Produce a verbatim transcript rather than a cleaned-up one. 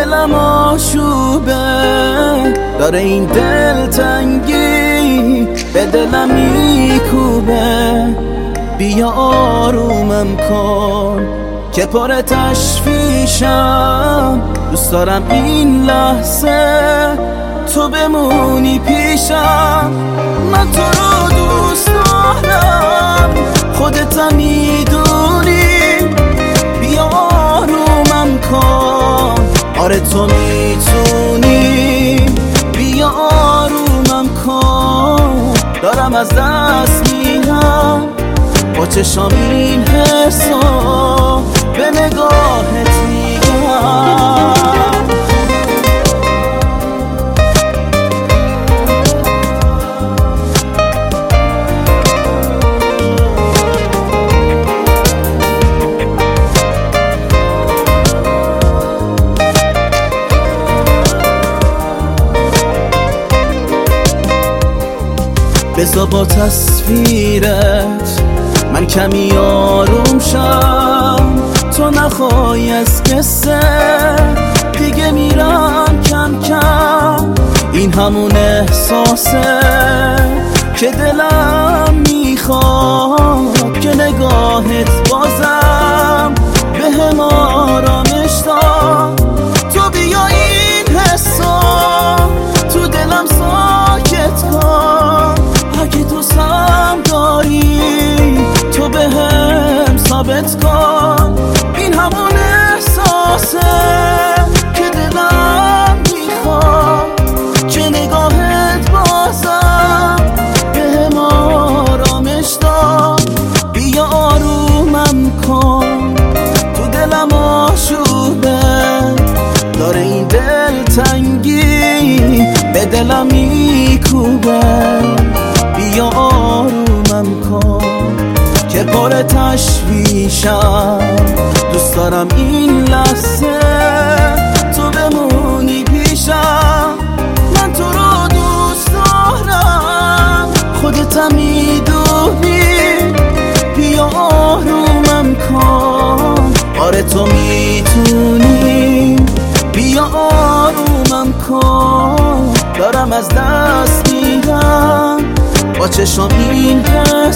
دلم آشوبه، داره این دل تنگی به دلم میکوبه. بیا آرومم کن که پر تشویشم، دوست دارم این لحظه تو بمونی پیشم. من تو رو دوست دارم، خودت میدونی. بیا آرومم کن، آره تو میتونی. بیا آرومم کن، دارم از دست میرم با چشام این حسو به نگاهت میگم. بذار با تصویرت من کمی آروم شم، تو نخوای از قصه دیگه میرم کم کم. این همون احساسه که دلم میخواد که نگاهت بازم به هم آرامش داد. تو بیا این حسا تو دلم ساکت کن، اگه تو سم داری تو به هم ثابت کن. این همون احساسه که دلم میخواد که نگاهت بازم به هم آرامش داد. بیا آرومم کن، تو دلم آشوبه، داره این دل تنگی به دلم میکوبه. بیا آرومم کن که پر تشویشم، دوست دارم این لحظه تو بمونی پیشم. من تو رو دوست دارم، خودت میدونی. بیا آرومم کن، آره تو میتونی. بیا آرومم کن، دارم از دست میرم با چشام این حس